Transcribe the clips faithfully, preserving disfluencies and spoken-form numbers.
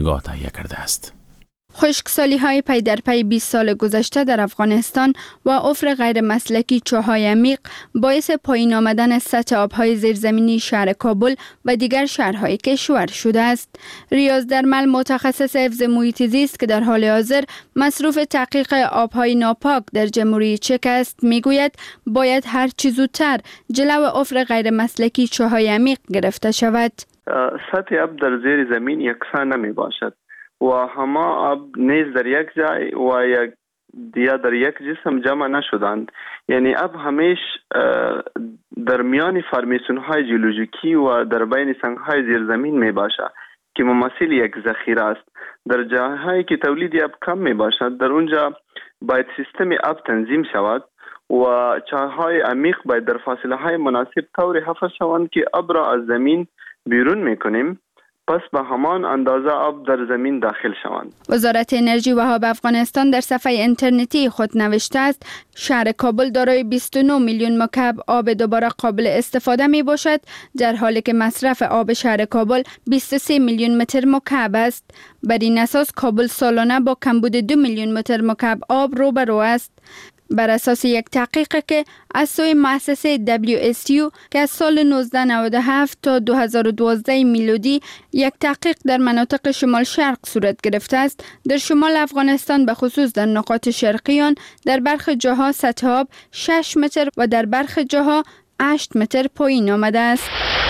نگاه تهیه کرده است. خشکسالی های پی در پی بیست سال گذشته در افغانستان و افر غیر مسلکی چاهای عمیق باعث پایین آمدن سطح آبهای زیرزمینی شهر کابل و دیگر شهرهای کشور شده است. ریاض درمل، متخصص حفظ محیط زیست که در حال حاضر مصروف تحقیق آبهای ناپاک در جمهوری چک است، میگوید باید هر چه زودتر جلو افر غیر مسلکی چاهای عمیق گرفته شود. سطح آب در زیر زمین یکسان نمی باشد و همه آب نیز در یک جای و یک یا در یک جسم جمع نشدند. یعنی آب همیش در میان فرمیسون های جیولوژیکی و در بین سنگ های زیرزمین می باشد که ممثل یک ذخیره است. در جاهایی که تولید آب کم می باشد در اونجا باید سیستم آب تنظیم شود و چاهای عمیق باید در فاصله های مناسب طور حفر شوند که آب را از زمین بیرون می کنیم، پس به همان اندازه آب در زمین داخل شوند. وزارت انرژی و آب افغانستان در صفحه اینترنتی خود نوشته است شهر کابل دارای بیست و نه میلیون مکعب آب دوباره قابل استفاده می باشد، در حالی که مصرف آب شهر کابل بیست و سه میلیون متر مکعب است. بر این اساس کابل سالانه با کمبود دو میلیون متر مکعب آب روبرو است. بر اساس یک تحقیق که از سوی مؤسسه دبلیو اس یو که از سال نوزده نود و هفت تا دو هزار و دوازده میلادی یک تحقیق در مناطق شمال شرق صورت گرفته است، در شمال افغانستان به خصوص در نقاط شرقی آن در برخی جاها سطح آب شش متر و در برخی جاها هشت متر پایین آمده است.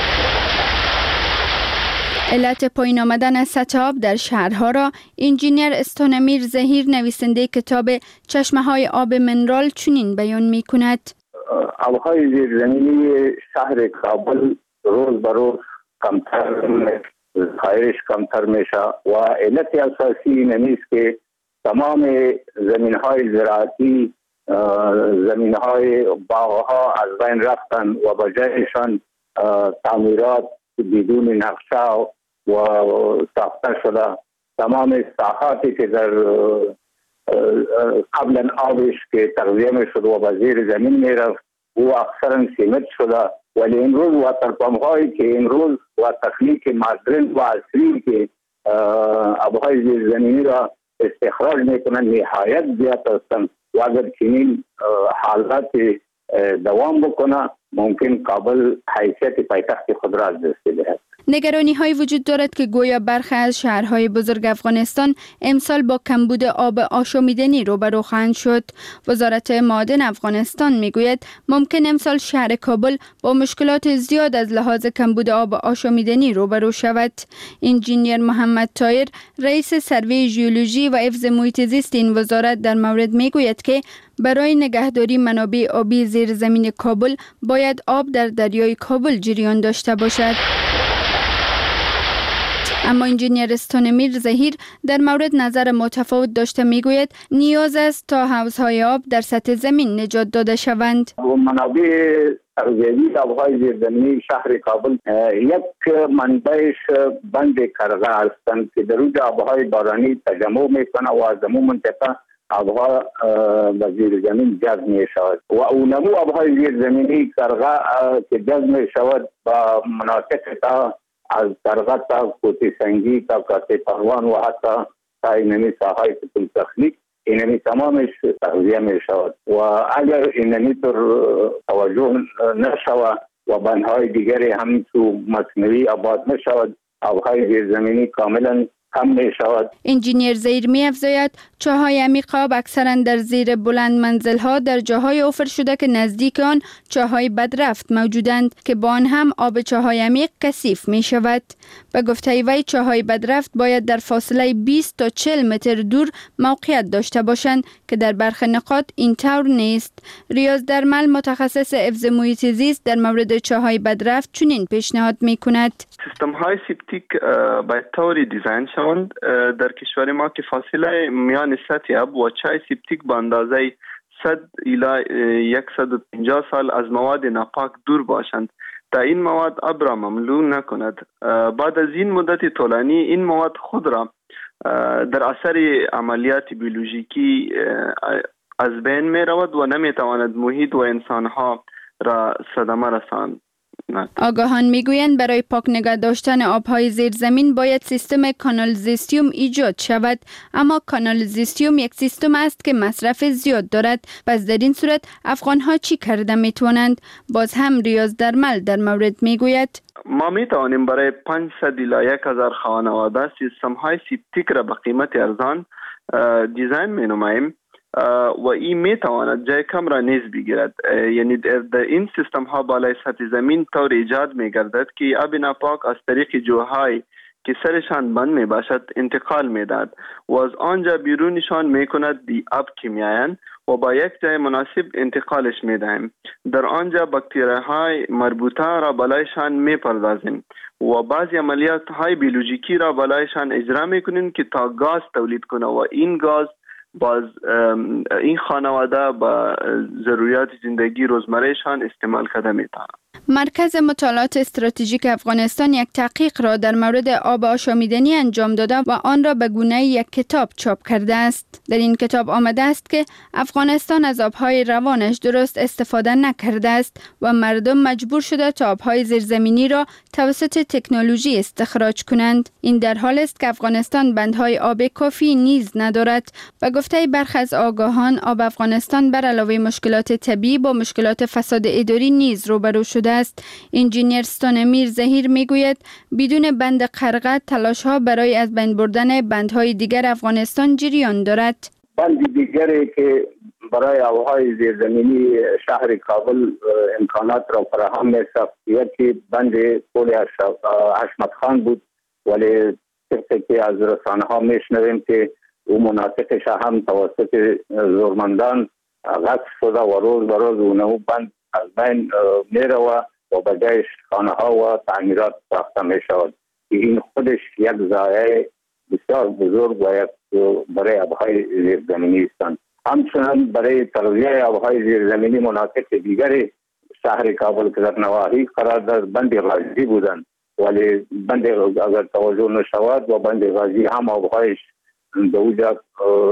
علت پایین آمدن سطح آب در شهرها را انجینیر استانمیر زهیر، نویسنده کتاب چشمه های آب منرال، چنین بیان می کند. آبهای زیرزمینی شهر کابل روز به روز کمتر خواهش کمتر میشه و علت اساسی این است که تمام زمین های زراعتی، زمین های باغ ها از بین رفتن و به جایشان تعمیرات بدون نقشه و ساخته شده. تمام ساحاتی که در قبلا آبش که تغذیه می شد و به زیر زمین می رفت و اکثرا سیمت شده، ولی امروز واترپمپ هایی که امروز و تکنیک مدرن و عصری که آبهای زیر زمینی را استخراج می کنند نهایت زیاد هستند و اگر چنین حالات دوام بکنه ممکن کابل حیثیت پایتخت خود را از دست بدهد. نگرانی های وجود دارد که گویا برخی از شهرهای بزرگ افغانستان امسال با کمبود آب آشامیدنی روبرو خواهند شد. وزارت معادن افغانستان میگوید ممکن امسال شهر کابل با مشکلات زیاد از لحاظ کمبود آب آشامیدنی روبرو شود. انجینیر محمد طاهر، رئیس سروی ژئولوژی و حفظ محیط زیست این وزارت، در مورد میگوید که برای نگهداری منابع آبی زیرزمین کابل باید آب در دریای کابل جریان داشته باشد. اما انجینیر استانمیر زهیر در مورد نظر متفاوت داشته میگوید نیاز است تا حوضهای آب در سطح زمین نجات داده شوند. منابع تغذیوی آبهای زیرزمینی شهر کابل یک منبعش بند کرغه هستند که در اونجا آبهای بارانی تجمع میکنه و از همون منطقه آبها به زیر زمین جذب می شود و اونمو آبهای زیر زمینی کرغه که جذب می شود با مناطق تا از کرغه تا کوتی سنگی تا کاتی پروان و حتی تا اینمی ساحای پل تخلیق اینمی تمامش تغذیه می شود و اگر اینمی تر توجه نشود و بندهای دیگری هم تو مصنوعی آباد نشود آبهای زیر زمینی کاملا کم می شود. انجینیر زهیر می افزاید چاهای عمیق آب اکثرا در زیر بلند منزل ها در جاهای افر شده که نزدیک آن چاهای بدرفت موجودند که با آن هم آب چاهای عمیق کثیف می شود. به گفته وی چاهای بدرفت باید در فاصله بیست تا چهل متر دور موقعیت داشته باشند که در برخی نقاط این طور نیست. ریاض درمل، متخصص حفظ محیط زیست، در مورد چاهای بدرفت چنین پیشنهاد می کند. سیستم های سیپتیک باید طوری دیزاین شوند در کشور ما که فاصله میان سطح آب و چای سیپتیک به اندازه صد الی صد و پنجاه سال از مواد ناپاک دور باشند تا این مواد آب را مملو نکند. بعد از این مدت طولانی این مواد خود را در اثر عملیات بیولوژیکی از بین می رود و نمی تواند محیط و انسان ها را صدمه رساند. کند. آگاهان میگویند برای پاک نگه داشتن آبهای زیرزمین باید سیستم کانالیزاسیون ایجاد شود، اما کانالیزاسیون یک سیستم است که مصرف زیاد دارد. پس در این صورت افغانها چی کرده میتوانند؟ باز هم ریاض درمل در مورد میگوید ما می توانیم برای پانصد الی یک هزار خانواده سیستم های سیپتیک را به قیمت ارزان دیزاین می نماییم و این می تواند جای کم را نیز بگیرد. یعنی در این سیستم ها بالای سطح زمین طور ایجاد می گردد که آب ناپاک از طریق جوهای که سرشان بند می باشد انتقال می داد و از آنجا بیرونشان می کند بی آب که می آیند و با یک جای مناسب انتقالش می دهیم. در آنجا باکتریاهای مربوطه را بالایشان می پردازیم و بعضی عملیات های بیولوژیکی را بالایشان اجرا می کنیم که تا گاز تولید کنه و این گاز باز این خانواده با ضروریات زندگی روزمرهشان استعمال کرده می توانند. مرکز مطالعات استراتژیک افغانستان یک تحقیق را در مورد آب آشامیدنی انجام داده و آن را به گونه یک کتاب چاپ کرده است. در این کتاب آمده است که افغانستان از آبهای روانش درست استفاده نکرده است و مردم مجبور شده تا آبهای زیرزمینی را توسط تکنولوژی استخراج کنند. این در حال است که افغانستان بندهای آب کافی نیز ندارد و گفته برخی از آگاهان آب افغانستان بر علاوه مشکلات طبیعی با مشکلات فساد اداری نیز روبرو شده است. انجینیر ستانمیر زهیر میگوید بدون بند قرغه تلاش ها برای از بین بردن بندهای دیگر افغانستان جریان دارد. بند دیگری که برای آبهای زیرزمینی شهر کابل امکانات را فراهم می‌ساخت یکی بند پل حشمت خان بود، ولی طبقی که از رسانه ها میشنویم که او مناطقش هم توسط زورمندان غصب شده و روز به روز اونو بند از بین میروه و به جایش خانه ها و تعمیرات ساخته می شود. این خودش یک ضایعه بسیار بزرگ و یک برای آبهای زیرزمینی است. همچنین برای تغذیه آبهای زیرزمینی مناطق دیگری شهر کابل که در نواحی قرار در بند غازی بودند، ولی بند اگر توجه نشود و بند غازی هم آبهایش به اوجا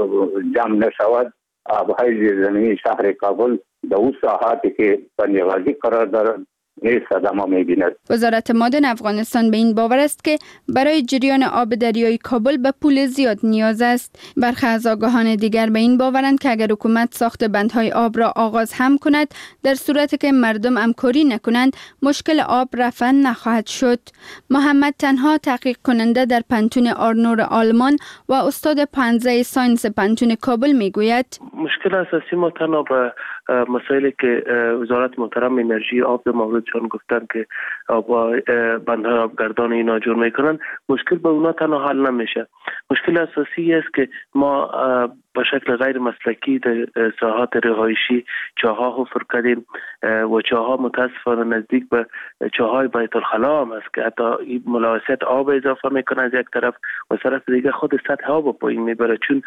جمع نشود، آبهای زیرزمینی شهر کابل در اون ساحاتی که بند غازی قرار دارد نیز صدمه می‌بیند. وزارت معدن افغانستان به این باور است که برای جریان آب دریای کابل به پول زیاد نیاز است. برخی از آگاهان دیگر به این باورند که اگر حکومت ساخت بندهای آب را آغاز هم کند، در صورتی که مردم همکاری نکنند مشکل آب رفع نخواهد شد. محمد تنها تحقیق کننده در پنتون آرنور آلمان و استاد پانزه ساینس پنتون کابل میگوید مشکل اساسی ما تنها به مسائلی که وزارت محترم انرژی آب در موردشان گفتن که با بندهای آبگردان اینا جور میکنن، مشکل به اونا تنها حل نمیشه. مشکل اساسی است که ما به شکل غیر مسلکی در ساحات رهایشی چاها حفر کردیم و چاها متاسفانه نزدیک به چاهای بیت الخلا هم است که حتی ملوثیت آب اضافه میکنه از یک طرف و از طرف دیگه خود سطح آب پایین میبره، چون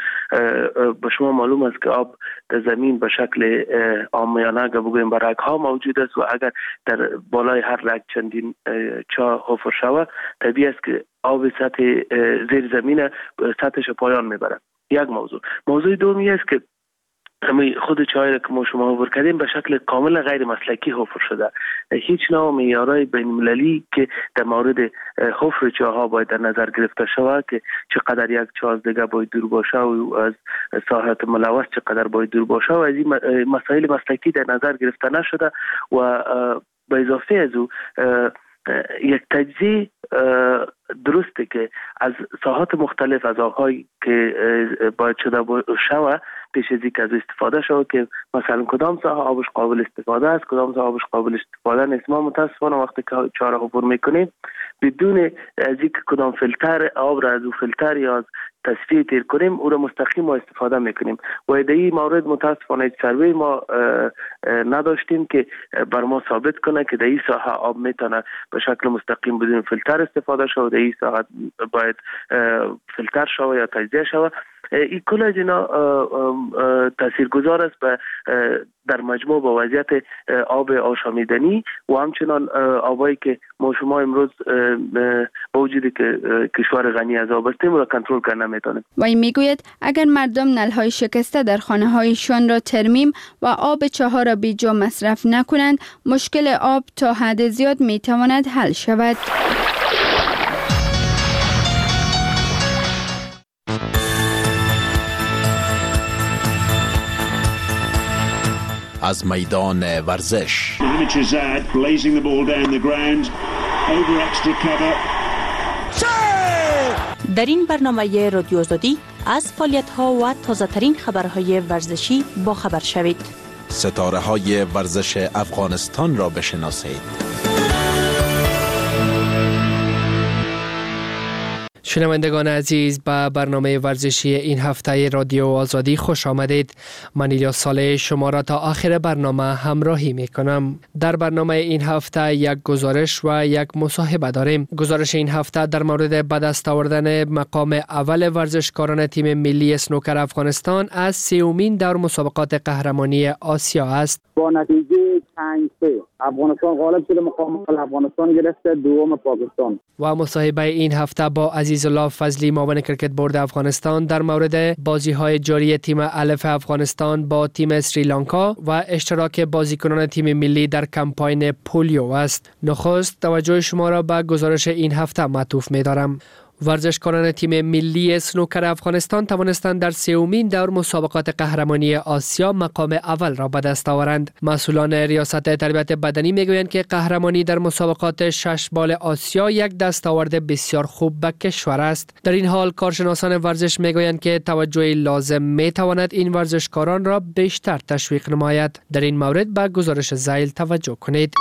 به شما معلوم است که آب در زمین به شکل عامیانه اگر بگوییم به رگ‌ها موجود است و اگر در بالای هر رگ چندین چاه حفر شود طبیعی است که آب سطح زیر زمین سطحش پایان میبره. یک موضوع. موضوع دومی است که همین خود چای که ما شما حفر کردیم به شکل کامل غیر مسلکی حفر شده. هیچ نوع معیارهای بین‌المللی که در مورد حفر چاها باید در نظر گرفته شود که چقدر یک چاه از دیگه باید دور باشه و از ساحت ملوث چقدر باید دور باشه و از این مسائل مسلکی در نظر گرفته نشده و به اضافه از او یک تجزیه درسته که از ساحات مختلف از آب‌هایی که باید شده شود پیش از اینکه از استفاده شود که مثلا کدام ساحه آبش قابل استفاده است، کدام ساحه آبش قابل استفاده نیست. ما متاسفانه وقتی که چاره حفر میکنیم بدون از اینکه کدام فیلتر آب را از او فیلتر یا از تصفیه تیر کنیم او را مستقیم ما استفاده میکنیم و در این مورد متاسفانه هیچ سروی ما نداشتیم که بر ما ثابت کنه که در این ساحه آب میتونه به شکل مستقیم بدون فیلتر استفاده شود، در این ساحه باید فیلتر شود یا تجزیه شود. این کل از اینا تاثیرگذار است به در مجموع با وضعیت آب آشامیدنی و همچنان آبایی که ما شما امروز با وجودی که کشور غنی از آب هستیم را کنترل کردن نمیتونیم. وی میگوید اگر مردم نل‌های شکسته در خانه‌هایشان را ترمیم و آب چاه را بیجا مصرف نکنند، مشکل آب تا حد زیاد میتواند حل شود. از میدان ورزش در این برنامه رادیو آزادی از فعالیت‌ها و تازه‌ترین خبرهای ورزشی با خبر شوید. ستاره‌های ورزش افغانستان را بشناسید. شنوندگان عزیز، به برنامه ورزشی این هفته رادیو آزادی خوش آمدید. من الیاس صالح شما را تا آخر برنامه همراهی می کنم. در برنامه این هفته یک گزارش و یک مصاحبه داریم. گزارش این هفته در مورد به دست آوردن مقام اول ورزشکاران تیم ملی اسنوکر افغانستان از سومین دور مسابقات قهرمانی آسیا است. با نتیجه پنج سه افغانستان غالب شده، مقام اول افغانستان گرفته، دوم پاکستان. و مصاحبه این هفته با عزیزالله فضلی، معاون کرکت بورد افغانستان، در مورد بازی‌های جاری تیم الف افغانستان با تیم سریلانکا و اشتراک بازیکنان تیم ملی در کمپاین پولیو است. نخست توجه شما را به گزارش این هفته معطوف می‌دارم. ورزشکاران تیم ملی اسنوکر افغانستان توانستند در سومین دور مسابقات قهرمانی آسیا مقام اول را به دست آورند. مسئولان ریاست تربیت بدنی میگویند که قهرمانی در مسابقات شش بال آسیا یک دستاورد بسیار خوب به کشور است. در این حال کارشناسان ورزش میگویند که توجه لازم میتواند این ورزشکاران را بیشتر تشویق نماید. در این مورد به گزارش ذیل توجه کنید.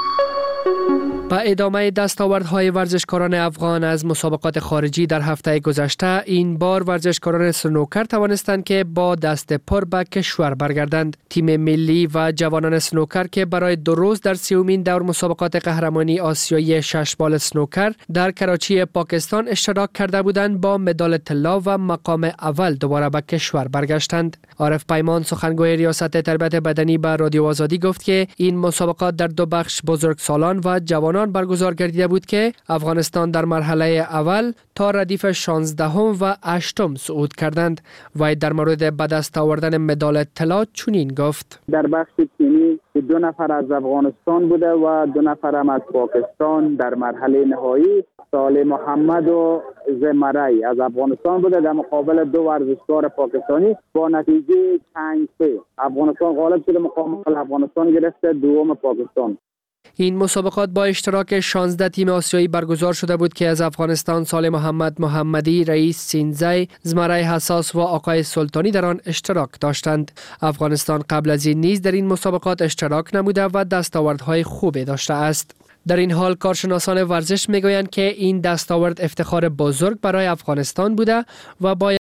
با ادامه دستاوردهای ورزشکاران افغان از مسابقات خارجی در هفته گذشته، این بار ورزشکاران سنوکر توانستند که با دست پر به کشور برگردند. تیم ملی و جوانان سنوکر که برای دو روز در سومین دور مسابقات قهرمانی آسیایی شش بال سنوکر در کراچی پاکستان اشتراک کرده بودند، با مدال طلا و مقام اول دوباره به کشور برگشتند. عارف پیمان، سخنگوی ریاست تربیت بدنی، به رادیو آزادی گفت که این مسابقات در دو بخش بزرگسالان و جوانان برگزار گردیده بود که افغانستان در مرحله اول تا ردیف شانزدهم و هشتم صعود کردند. و در مورد به دست آوردن مدال طلا چنین گفت: در بخش تیمی دو نفر از افغانستان بوده و دو نفر هم از پاکستان. در مرحله نهایی صالح محمد و زمرای از افغانستان بوده در مقابل دو ورزشکار پاکستانی. با نتیجه پنج سه افغانستان غالب شده، مقام اول افغانستان گرفته، دوم پاکستان. این مسابقات با اشتراک شانزده تیم آسیایی برگزار شده بود که از افغانستان صالح محمد محمدی، رئیس سینزی، زمرای حساس و آقای سلطانی در آن اشتراک داشتند. افغانستان قبل از این نیز در این مسابقات اشتراک نموده و دستاوردهای خوبی داشته است. در این حال کارشناسان ورزش میگویند که این دستاورد افتخار بزرگ برای افغانستان بوده و باید